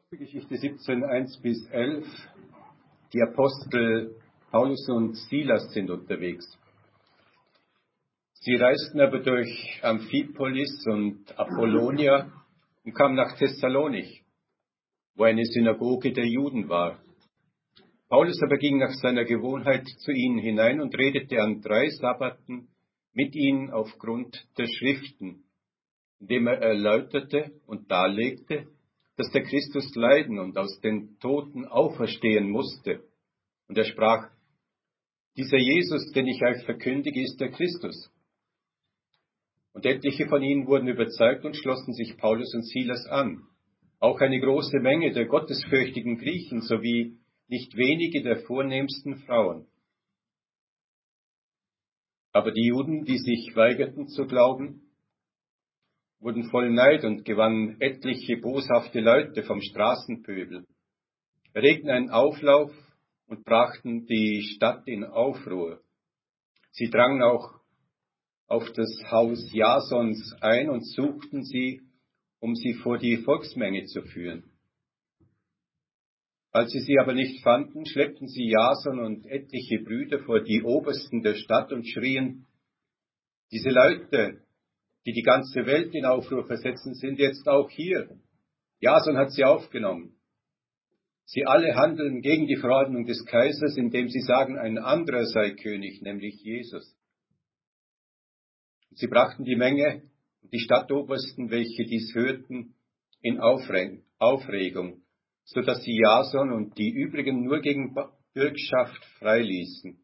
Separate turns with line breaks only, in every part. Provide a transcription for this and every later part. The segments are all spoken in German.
Apostelgeschichte 17, 1-11. Die Apostel Paulus und Silas sind unterwegs. Sie reisten aber durch Amphipolis und Apollonia und kamen nach Thessalonich, wo eine Synagoge der Juden war. Paulus aber ging nach seiner Gewohnheit zu ihnen hinein und redete an 3 Sabbaten mit ihnen aufgrund der Schriften, indem er erläuterte und darlegte, dass der Christus leiden und aus den Toten auferstehen musste. Und er sprach: Dieser Jesus, den ich euch verkündige, ist der Christus. Und etliche von ihnen wurden überzeugt und schlossen sich Paulus und Silas an. Auch eine große Menge der gottesfürchtigen Griechen sowie nicht wenige der vornehmsten Frauen. Aber die Juden, die sich weigerten zu glauben, wurden voll Neid und gewannen etliche boshafte Leute vom Straßenpöbel, erregten einen Auflauf und brachten die Stadt in Aufruhr. Sie drangen auch auf das Haus Jasons ein und suchten sie, um sie vor die Volksmenge zu führen. Als sie aber nicht fanden, schleppten sie Jason und etliche Brüder vor die Obersten der Stadt und schrien: Diese Leute, die die ganze Welt in Aufruhr versetzen, sind jetzt auch hier. Jason hat sie aufgenommen. Sie alle handeln gegen die Verordnung des Kaisers, indem sie sagen, ein anderer sei König, nämlich Jesus. Sie brachten die Menge und die Stadtobersten, welche dies hörten, in Aufregung, so dass sie Jason und die übrigen nur gegen Bürgschaft freiließen.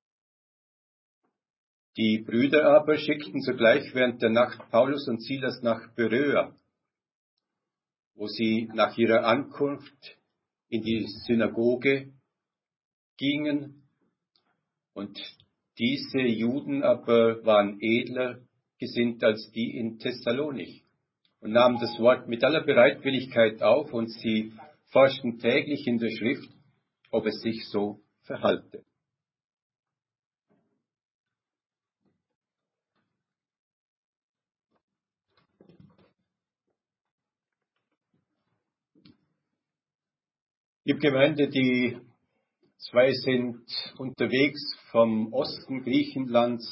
Die Brüder aber schickten sogleich während der Nacht Paulus und Silas nach Beröa, wo sie nach ihrer Ankunft in die Synagoge gingen, und diese Juden aber waren edler gesinnt als die in Thessalonich und nahmen das Wort mit aller Bereitwilligkeit auf, und sie forschten täglich in der Schrift, ob es sich so verhalte. Die Gemeinde, die 2 sind unterwegs vom Osten Griechenlands.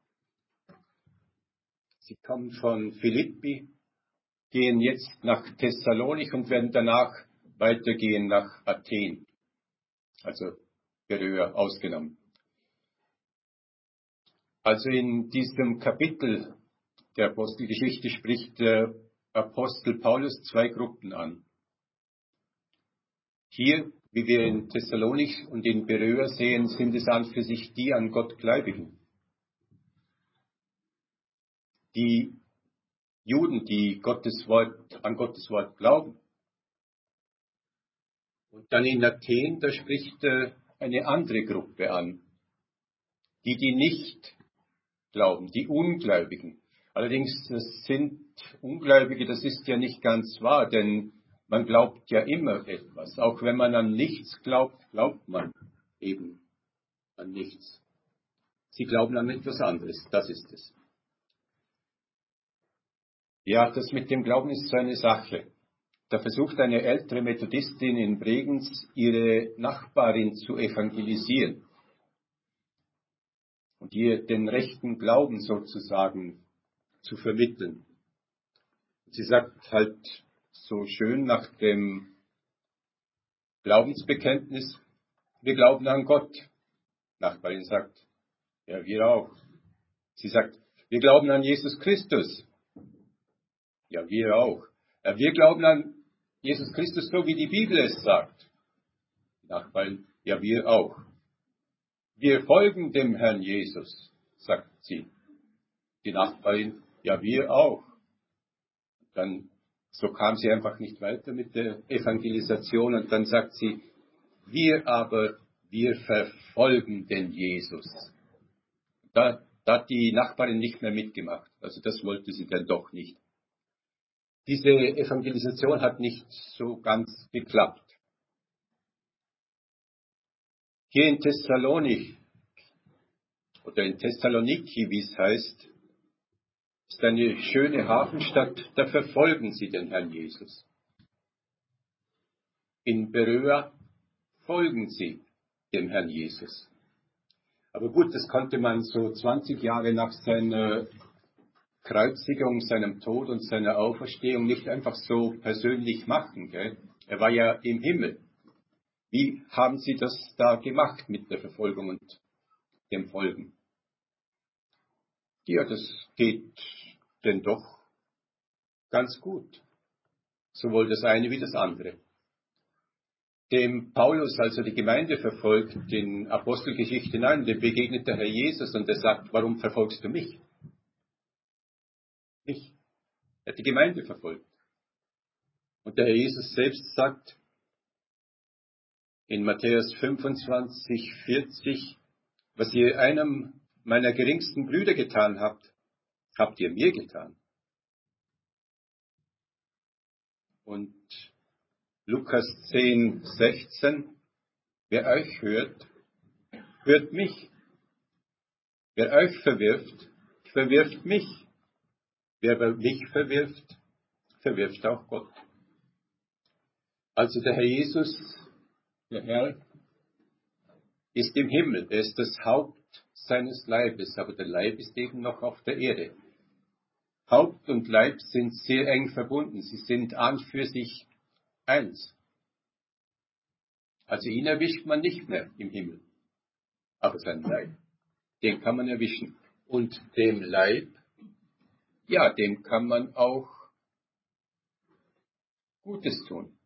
Sie kommen von Philippi, gehen jetzt nach Thessalonich und werden danach weitergehen nach Athen, also Beröa ausgenommen. Also in diesem Kapitel der Apostelgeschichte spricht der Apostel Paulus 2 Gruppen an. Hier, wie wir in Thessalonich und in Beröa sehen, sind es an für sich die an Gott Gläubigen. Die Juden, die an Gottes Wort glauben. Und dann in Athen, da spricht er eine andere Gruppe an. Die nicht glauben, die Ungläubigen. Allerdings, das sind Ungläubige, das ist ja nicht ganz wahr, denn man glaubt ja immer etwas. Auch wenn man an nichts glaubt, glaubt man eben an nichts. Sie glauben an etwas anderes, das ist es. Ja, das mit dem Glauben ist so eine Sache. Da versucht eine ältere Methodistin in Bregenz, ihre Nachbarin zu evangelisieren und ihr den rechten Glauben sozusagen zu vermitteln. Sie sagt halt so schön nach dem Glaubensbekenntnis: Wir glauben an Gott. Nachbarin sagt: Ja, wir auch. Sie sagt: Wir glauben an Jesus Christus. Ja, wir auch. Ja, wir glauben an Jesus Christus, so wie die Bibel es sagt. Nachbarin: Ja, wir auch. Wir folgen dem Herrn Jesus, sagt sie. Die Nachbarin: Ja, wir auch. So kam sie einfach nicht weiter mit der Evangelisation, und dann sagt sie: wir verfolgen den Jesus. Da hat die Nachbarin nicht mehr mitgemacht. Also das wollte sie dann doch nicht. Diese Evangelisation hat nicht so ganz geklappt. Hier in Thessalonich oder in Thessaloniki, wie es heißt, ist eine schöne Hafenstadt, da verfolgen sie den Herrn Jesus. in Beröa folgen sie dem Herrn Jesus. Aber gut, das konnte man so 20 Jahre nach seiner Kreuzigung, seinem Tod und seiner Auferstehung nicht einfach so persönlich machen. Gell? Er war ja im Himmel. Wie haben sie das da gemacht mit der Verfolgung und dem Folgen? Ja, das geht denn doch ganz gut. Sowohl das eine wie das andere. Dem Paulus, also die Gemeinde verfolgt, in Apostelgeschichte 9, dem begegnet der Herr Jesus und er sagt, warum verfolgst du mich? Mich. Er hat die Gemeinde verfolgt. Und der Herr Jesus selbst sagt in Matthäus 25, 40, was ihr einem meiner geringsten Brüder getan habt, habt ihr mir getan. Und Lukas 10, 16, wer euch hört, hört mich. Wer euch verwirft, verwirft mich. Wer aber mich verwirft, verwirft auch Gott. Also der Herr Jesus, der Herr, ist im Himmel. Er ist das Haupt seines Leibes, aber der Leib ist eben noch auf der Erde. Haupt und Leib sind sehr eng verbunden. Sie sind an für sich eins. Also ihn erwischt man nicht mehr im Himmel, aber sein Leib, den kann man erwischen. Und dem Leib, ja, dem kann man auch Gutes tun.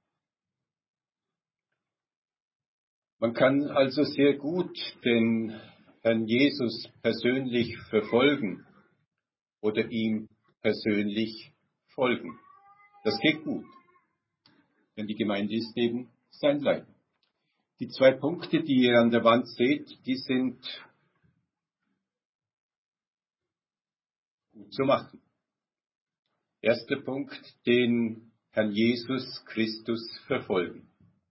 Man kann also sehr gut den Herrn Jesus persönlich verfolgen oder ihm persönlich folgen. Das geht gut, denn die Gemeinde ist eben sein Leib. Die 2 Punkte, die ihr an der Wand seht, die sind gut zu machen. Erster Punkt, den Herrn Jesus Christus verfolgen.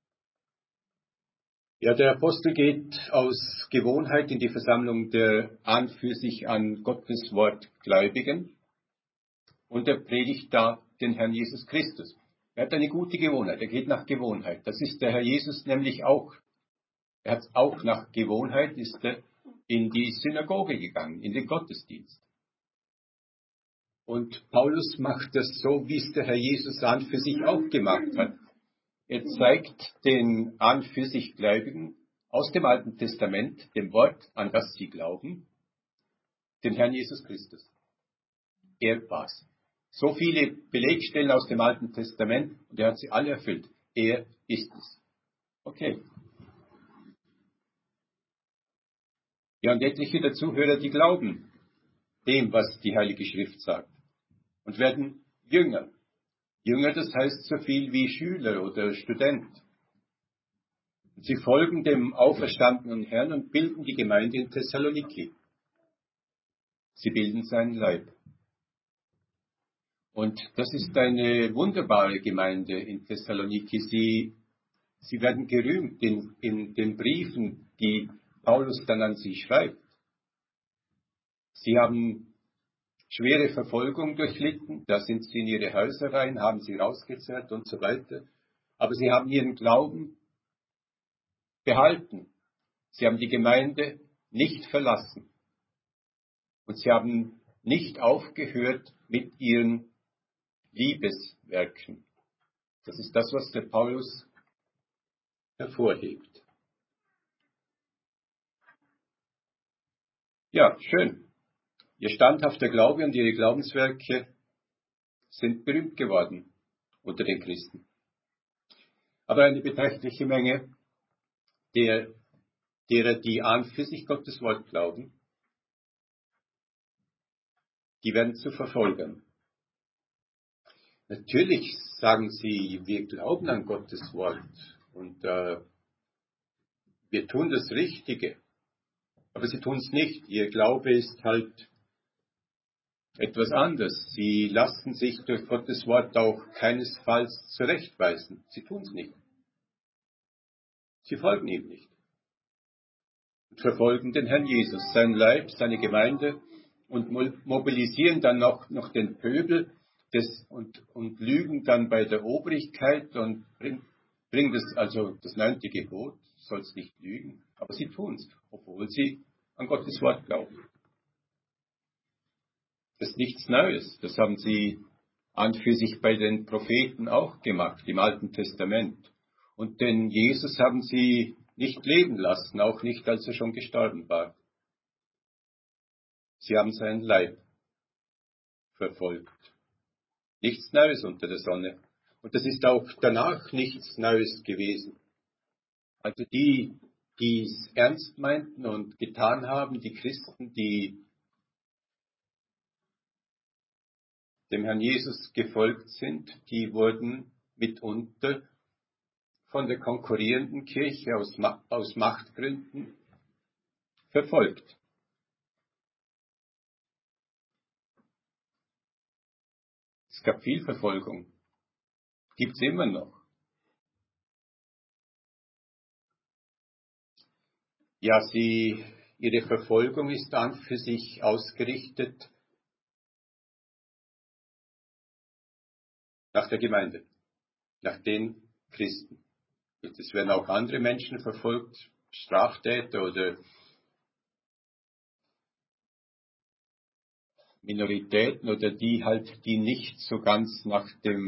Ja, der Apostel geht aus Gewohnheit in die Versammlung der an für sich an Gottes Wort Gläubigen und er predigt da den Herrn Jesus Christus. Er hat eine gute Gewohnheit, er geht nach Gewohnheit. Das ist der Herr Jesus nämlich auch. Er hat auch nach Gewohnheit, ist er in die Synagoge gegangen, in den Gottesdienst. Und Paulus macht das so, wie es der Herr Jesus an für sich auch gemacht hat. Er zeigt den an für sich Gläubigen aus dem Alten Testament, dem Wort, an das sie glauben, den Herrn Jesus Christus. Er war's. So viele Belegstellen aus dem Alten Testament und er hat sie alle erfüllt. Er ist es. Okay. Ja, und etliche der Zuhörer, die glauben dem, was die Heilige Schrift sagt und werden Jünger. Jünger, das heißt so viel wie Schüler oder Student. Und sie folgen dem auferstandenen Herrn und bilden die Gemeinde in Thessaloniki. Sie bilden seinen Leib. Und das ist eine wunderbare Gemeinde in Thessaloniki. Sie werden gerühmt in den Briefen, die Paulus dann an sie schreibt. Sie haben schwere Verfolgung durchlitten, da sind sie in ihre Häuser rein, haben sie rausgezerrt und so weiter. Aber sie haben ihren Glauben behalten. Sie haben die Gemeinde nicht verlassen. Und sie haben nicht aufgehört mit ihren Liebeswerken. Das ist das, was der Paulus hervorhebt. Ja, schön. Ihr standhafter Glaube und ihre Glaubenswerke sind berühmt geworden unter den Christen. Aber eine beträchtliche Menge derer, die an für sich Gottes Wort glauben, die werden zu Verfolgern. Natürlich sagen sie, wir glauben an Gottes Wort und wir tun das Richtige, aber sie tun es nicht. Ihr Glaube ist halt etwas anders. Sie lassen sich durch Gottes Wort auch keinesfalls zurechtweisen. Sie tun es nicht. Sie folgen ihm nicht. Und verfolgen den Herrn Jesus, sein Leib, seine Gemeinde und mobilisieren dann noch den Pöbel und lügen dann bei der Obrigkeit und bringen das, also das 9. Gebot, sollst nicht lügen, aber sie tun es, obwohl sie an Gottes Wort glauben. Das ist nichts Neues, das haben sie an für sich bei den Propheten auch gemacht, im Alten Testament. Und den Jesus haben sie nicht leben lassen, auch nicht, als er schon gestorben war. Sie haben seinen Leib verfolgt. Nichts Neues unter der Sonne. Und das ist auch danach nichts Neues gewesen. Also die es ernst meinten und getan haben, die Christen, die dem Herrn Jesus gefolgt sind, die wurden mitunter von der konkurrierenden Kirche aus Machtgründen verfolgt. Es gab viel Verfolgung. Gibt es immer noch. Ja, ihre Verfolgung ist an für sich ausgerichtet nach der Gemeinde, nach den Christen. Es werden auch andere Menschen verfolgt, Straftäter oder Minoritäten oder die nicht so ganz nach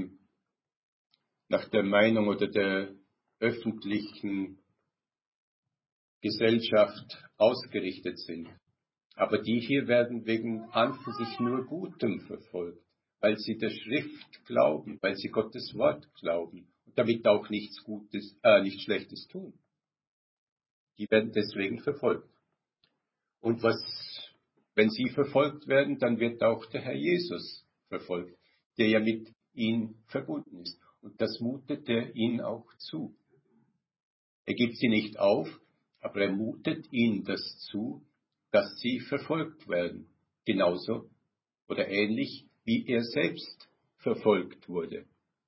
der Meinung oder der öffentlichen Gesellschaft ausgerichtet sind. Aber die hier werden wegen an für sich nur Gutem verfolgt, weil sie der Schrift glauben, weil sie Gottes Wort glauben und damit auch nichts Schlechtes tun. Die werden deswegen verfolgt. Und wenn sie verfolgt werden, dann wird auch der Herr Jesus verfolgt, der ja mit ihnen verbunden ist. Und das mutet er ihnen auch zu. Er gibt sie nicht auf, aber er mutet ihnen das zu, dass sie verfolgt werden. Genauso oder ähnlich, wie er selbst verfolgt wurde.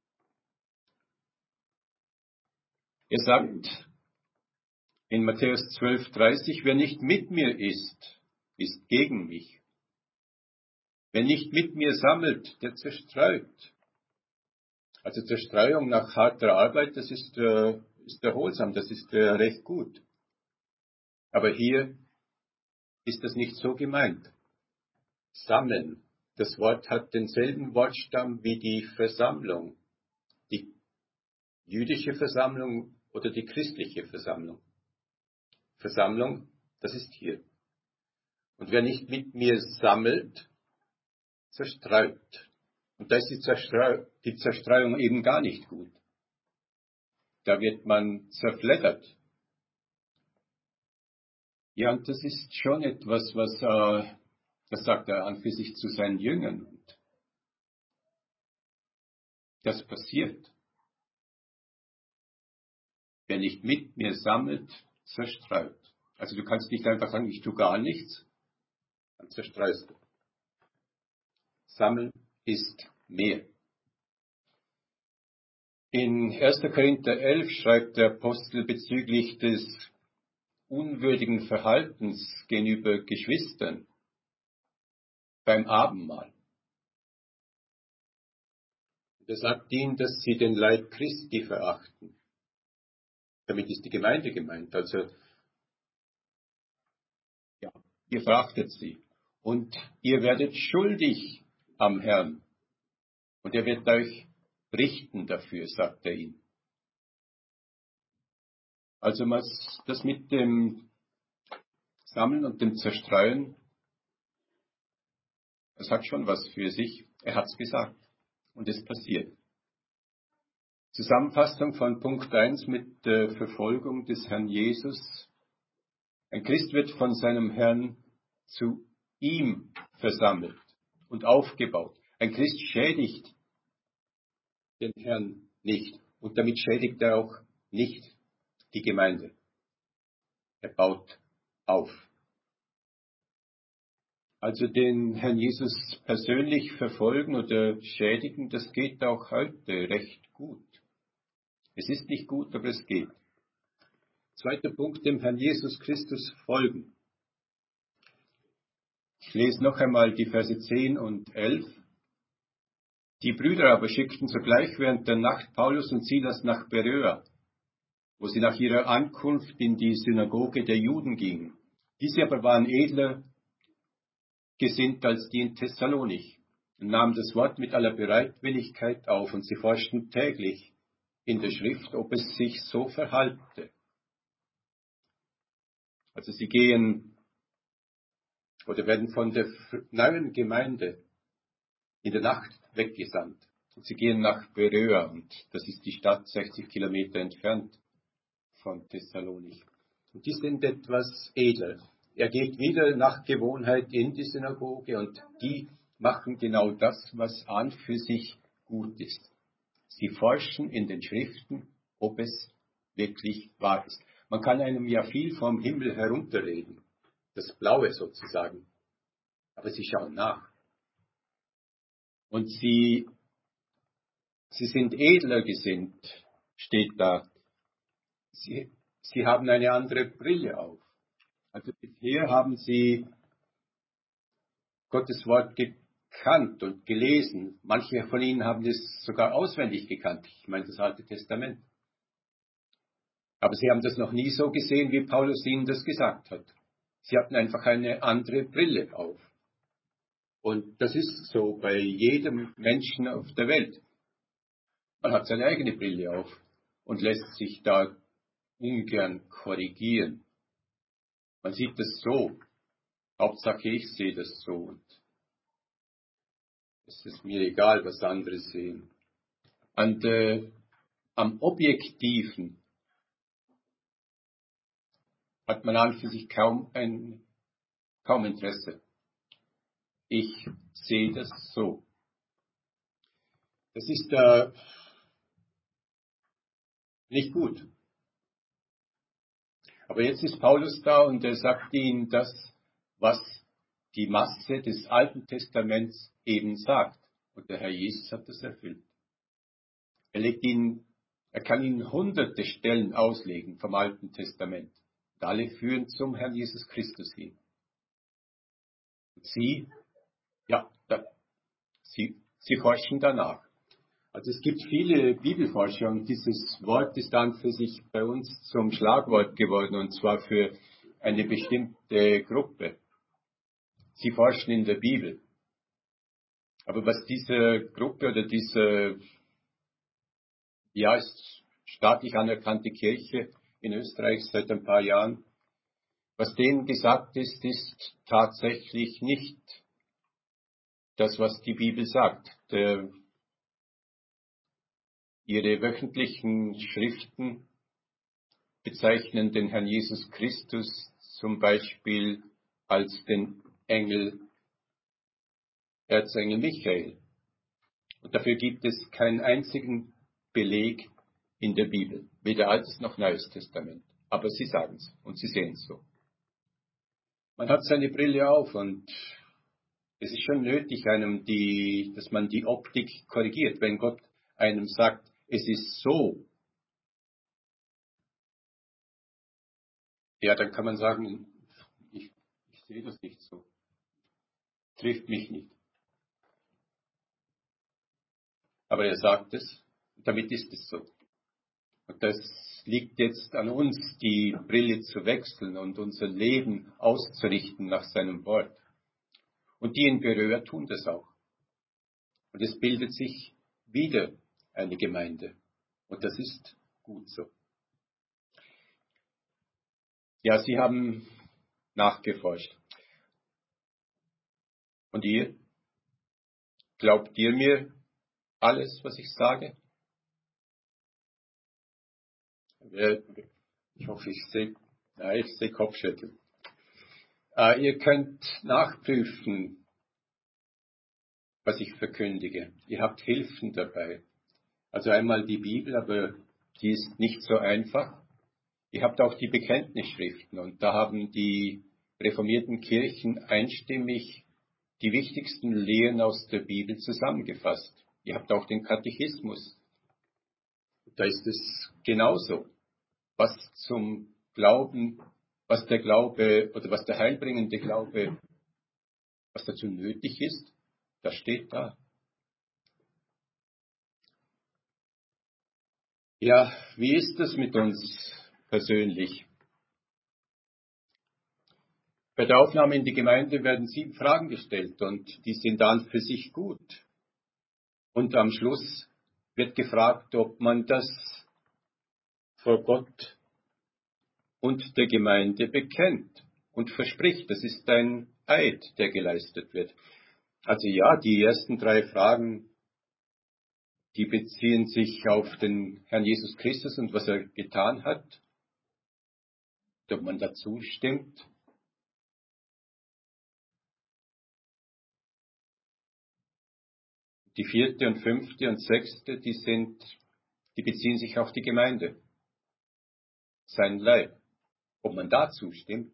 Er sagt in Matthäus 12,30, wer nicht mit mir ist, ist gegen mich. Wer nicht mit mir sammelt, der zerstreut. Also Zerstreuung nach harter Arbeit, das ist erholsam, das ist recht gut. Aber hier ist das nicht so gemeint. Sammeln. Das Wort hat denselben Wortstamm wie die Versammlung. Die jüdische Versammlung oder die christliche Versammlung. Versammlung, das ist hier. Und wer nicht mit mir sammelt, zerstreut. Und da ist die Zerstreuung eben gar nicht gut. Da wird man zerfleddert. Ja, und das ist schon etwas, das sagt er an für sich zu seinen Jüngern. Und das passiert. Wer nicht mit mir sammelt, zerstreut. Also du kannst nicht einfach sagen, ich tue gar nichts, dann zerstreust du. Sammeln ist mehr. In 1. Korinther 11 schreibt der Apostel bezüglich des unwürdigen Verhaltens gegenüber Geschwistern beim Abendmahl. Er sagt ihnen, dass sie den Leib Christi verachten. Damit ist die Gemeinde gemeint. Also, ja, ihr verachtet sie. Und ihr werdet schuldig am Herrn. Und er wird euch richten dafür, sagt er ihnen. Also das mit dem Sammeln und dem Zerstreuen, das hat schon was für sich. Er hat's gesagt. Und es passiert. Zusammenfassung von Punkt 1 mit der Verfolgung des Herrn Jesus. Ein Christ wird von seinem Herrn zu ihm versammelt und aufgebaut. Ein Christ schädigt den Herrn nicht und damit schädigt er auch nicht die Gemeinde. Er baut auf. Also den Herrn Jesus persönlich verfolgen oder schädigen, das geht auch heute recht gut. Es ist nicht gut, aber es geht. Zweiter Punkt, dem Herrn Jesus Christus folgen. Ich lese noch einmal die Verse 10 und 11. Die Brüder aber schickten sogleich während der Nacht Paulus und Silas nach Beröa. wo sie nach ihrer Ankunft in die Synagoge der Juden gingen. Diese aber waren edler gesinnt als die in Thessalonich und nahmen das Wort mit aller Bereitwilligkeit auf, und sie forschten täglich in der Schrift, ob es sich so verhalte. Also sie gehen oder werden von der neuen Gemeinde in der Nacht weggesandt. Und sie gehen nach Beröa, und das ist die Stadt 60 Kilometer entfernt von Thessalonich. Und die sind etwas edler. Er geht wieder nach Gewohnheit in die Synagoge, und die machen genau das, was an für sich gut ist. Sie forschen in den Schriften, ob es wirklich wahr ist. Man kann einem ja viel vom Himmel herunterreden, das Blaue sozusagen, aber sie schauen nach. Und sie sind edler gesinnt, steht da. Sie haben eine andere Brille auf. Also bisher haben sie Gottes Wort gekannt und gelesen. Manche von ihnen haben es sogar auswendig gekannt. Ich meine das Alte Testament. Aber sie haben das noch nie so gesehen, wie Paulus ihnen das gesagt hat. Sie hatten einfach eine andere Brille auf. Und das ist so bei jedem Menschen auf der Welt. Man hat seine eigene Brille auf und lässt sich da ungern korrigieren. Man sieht es so. Hauptsache ich sehe das so. Und es ist mir egal, was andere sehen. Und am Objektiven hat man an für sich kaum Interesse. Ich sehe das so. Das ist nicht gut. Aber jetzt ist Paulus da, und er sagt ihnen das, was die Masse des Alten Testaments eben sagt. Und der Herr Jesus hat das erfüllt. Er kann ihnen hunderte Stellen auslegen vom Alten Testament. Und alle führen zum Herrn Jesus Christus hin. Und sie forschen danach. Also es gibt viele Bibelforscher, und dieses Wort ist dann für sich bei uns zum Schlagwort geworden, und zwar für eine bestimmte Gruppe. Sie forschen in der Bibel. Aber was diese Gruppe oder diese staatlich anerkannte Kirche in Österreich seit ein paar Jahren, was denen gesagt ist, ist tatsächlich nicht das, was die Bibel sagt. Ihre wöchentlichen Schriften bezeichnen den Herrn Jesus Christus zum Beispiel als den Erzengel Michael. Und dafür gibt es keinen einzigen Beleg in der Bibel, weder Altes noch Neues Testament. Aber sie sagen es und sie sehen es so. Man hat seine Brille auf, und es ist schon nötig, dass man die Optik korrigiert. Wenn Gott einem sagt, es ist so, ja, dann kann man sagen, ich sehe das nicht so. Trifft mich nicht. Aber er sagt es, und damit ist es so. Und das liegt jetzt an uns, die Brille zu wechseln und unser Leben auszurichten nach seinem Wort. Und die in Beröa tun das auch. Und es bildet sich wieder eine Gemeinde. Und das ist gut so. Ja, sie haben nachgeforscht. Und ihr? Glaubt ihr mir alles, was ich sage? Ich hoffe, ich sehe Kopfschütteln. Ihr könnt nachprüfen, was ich verkündige. Ihr habt Hilfen dabei. Also einmal die Bibel, aber die ist nicht so einfach. Ihr habt auch die Bekenntnisschriften, und da haben die reformierten Kirchen einstimmig die wichtigsten Lehren aus der Bibel zusammengefasst. Ihr habt auch den Katechismus. Da ist es genauso. Was zum Glauben, was der Glaube oder was der heilbringende Glaube, was dazu nötig ist, das steht da. Ja, wie ist es mit uns persönlich? Bei der Aufnahme in die Gemeinde werden 7 Fragen gestellt und die sind an für sich gut. Und am Schluss wird gefragt, ob man das vor Gott und der Gemeinde bekennt und verspricht. Das ist ein Eid, der geleistet wird. Also ja, die ersten 3 Fragen, die beziehen sich auf den Herrn Jesus Christus und was er getan hat, ob man dazu stimmt. Die 4. und 5. und 6., die beziehen sich auf die Gemeinde, sein Leib. Ob man dazu stimmt,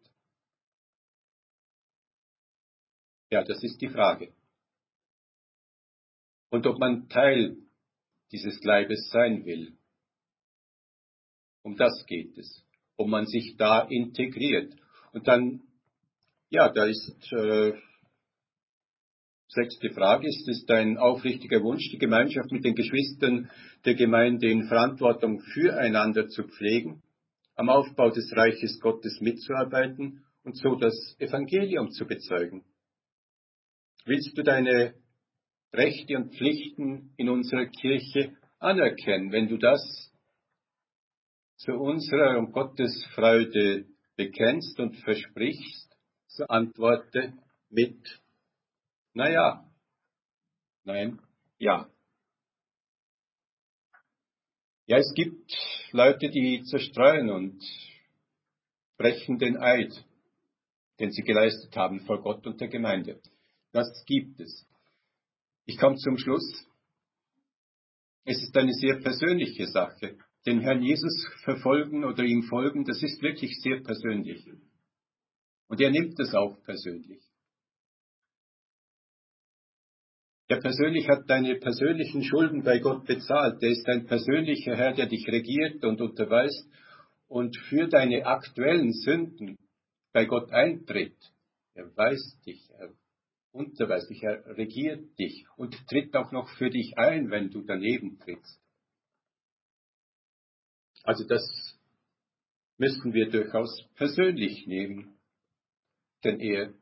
ja, das ist die Frage. Und ob man Teil dieses Leibes sein will, um das geht es. Ob man sich da integriert. Und dann, ja, da ist 6. Frage, ist es dein aufrichtiger Wunsch, die Gemeinschaft mit den Geschwistern der Gemeinde in Verantwortung füreinander zu pflegen, am Aufbau des Reiches Gottes mitzuarbeiten und so das Evangelium zu bezeugen? Willst du deine Rechte und Pflichten in unserer Kirche anerkennen? Wenn du das zu unserer und Gottes Freude bekennst und versprichst, so antworte mit, na ja, nein, ja. Ja, es gibt Leute, die zerstreuen und brechen den Eid, den sie geleistet haben vor Gott und der Gemeinde. Das gibt es. Ich komme zum Schluss. Es ist eine sehr persönliche Sache. Den Herrn Jesus verfolgen oder ihm folgen, das ist wirklich sehr persönlich. Und er nimmt es auch persönlich. Er persönlich hat deine persönlichen Schulden bei Gott bezahlt. Er ist ein persönlicher Herr, der dich regiert und unterweist und für deine aktuellen Sünden bei Gott eintritt. Er weist dich, er unterweist dich, er regiert dich und tritt auch noch für dich ein, wenn du daneben trittst. Also das müssen wir durchaus persönlich nehmen, denn er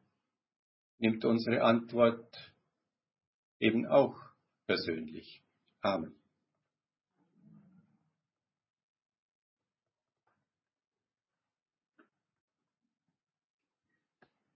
nimmt unsere Antwort eben auch persönlich. Amen.